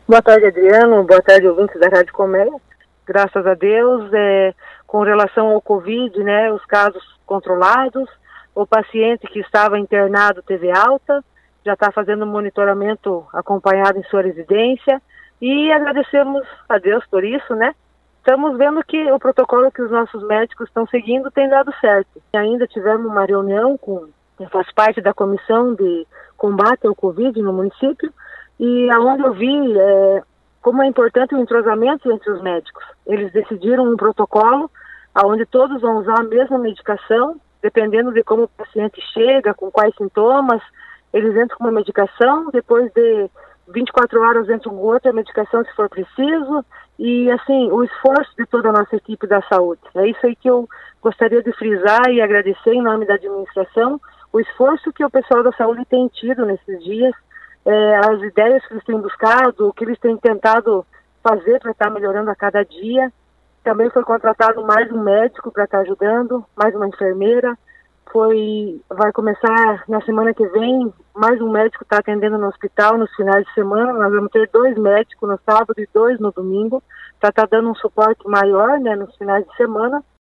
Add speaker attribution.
Speaker 1: Boa tarde, Adriano. Boa tarde, ouvintes da Rádio Colmeia. Graças a Deus, com relação ao Covid, né, os casos controlados, o paciente que estava internado teve alta, já está fazendo monitoramento acompanhado em sua residência e agradecemos a Deus por isso, né? Estamos vendo que o protocolo que os nossos médicos estão seguindo tem dado certo. E ainda tivemos uma reunião faz parte da comissão de combate ao Covid no município, e aonde eu vi como é importante o entrosamento entre os médicos. Eles decidiram um protocolo onde todos vão usar a mesma medicação, dependendo de como o paciente chega, com quais sintomas, eles entram com uma medicação, depois de 24 horas entram com outra medicação se for preciso, e assim, o esforço de toda a nossa equipe da saúde. É isso aí que eu gostaria de frisar e agradecer em nome da administração, o esforço que o pessoal da saúde tem tido nesses dias, as ideias que eles têm buscado, o que eles têm tentado fazer para estar melhorando a cada dia. Também foi contratado mais um médico para estar ajudando, mais uma enfermeira. Vai começar na semana que vem, mais um médico está atendendo no hospital nos finais de semana. Nós vamos ter 2 médicos no sábado e 2 no domingo, para estar dando um suporte maior, né, nos finais de semana.